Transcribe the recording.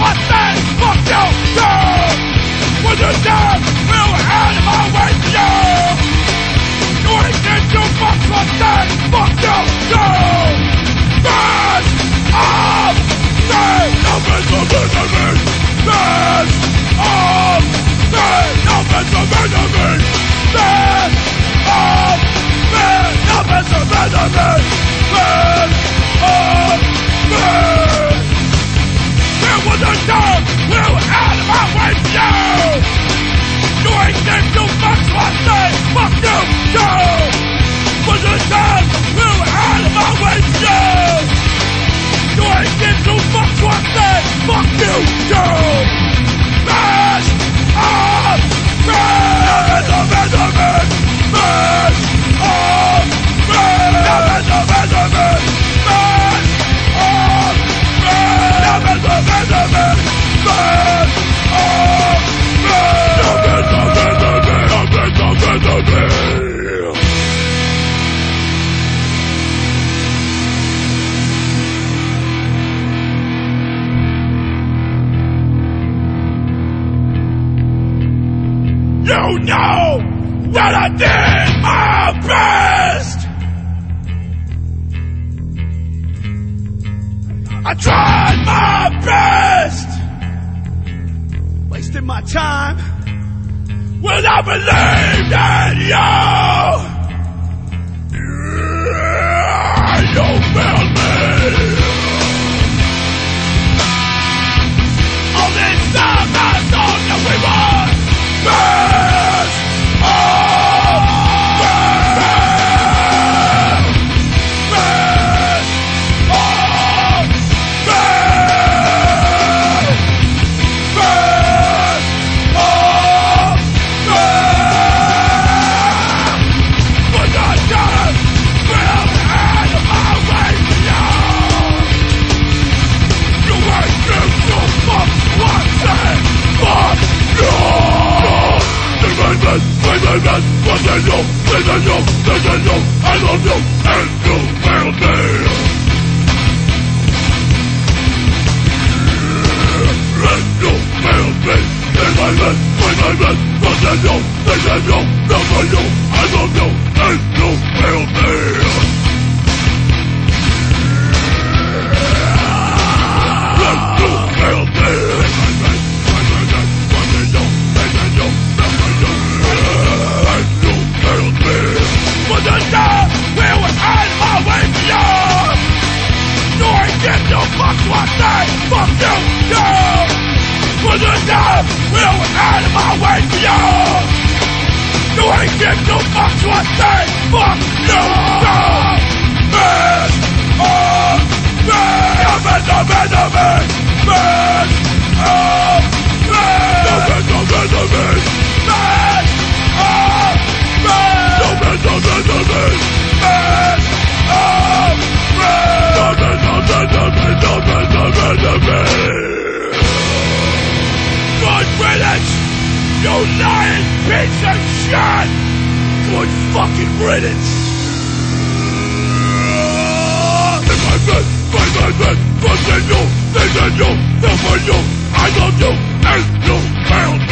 one thing, fuck you, too. When you're dead, we'll hand my way to you. You ain't get too much one thing, fuck you, too. Best of three, nothing's a enemy. Best of three, nothing's a enemy. Best of three, nothing's a enemy. Best of three. There was a time we were out of our way for you. You ain't get too much one day, fuck you, too. Was a time we were out of our way for you. You ain't get too much one day, fuck you, too. Best of three. Nothing's a enemy. Best of three. Nothing's a enemy. Best of three. Nothing's a enemy. Best of three. Nothing's a enemy. Nothing's a enemy. You know that I did my best. I tried my best. Wasting my time when I believed in you. You failed me. All this time I thought that we were best of best. Best of best. Best of best. But the time will end my way to you. You ain't give two fucks one thing. Fuck you. Within you, I love you, and you failed me. And you failed me. Within you, for you, I love you, and you failed me. And you failed me. Was a time we were out of our way for you. You ain't get no fuck one day, fuck you, too. Was a time we were out of our way for you. You ain't get no fuck one day, fuck you, too. Best of best. Nothing's a enemy. Best of best. Nothing's a enemy. Best of best. Nothing's a enemy. Best of best. Nothing's a enemy. Nothing's a enemy. Good riddance, you lying piece of shit. Good fucking riddance. In my bed, within you, for you, I love you, and you failed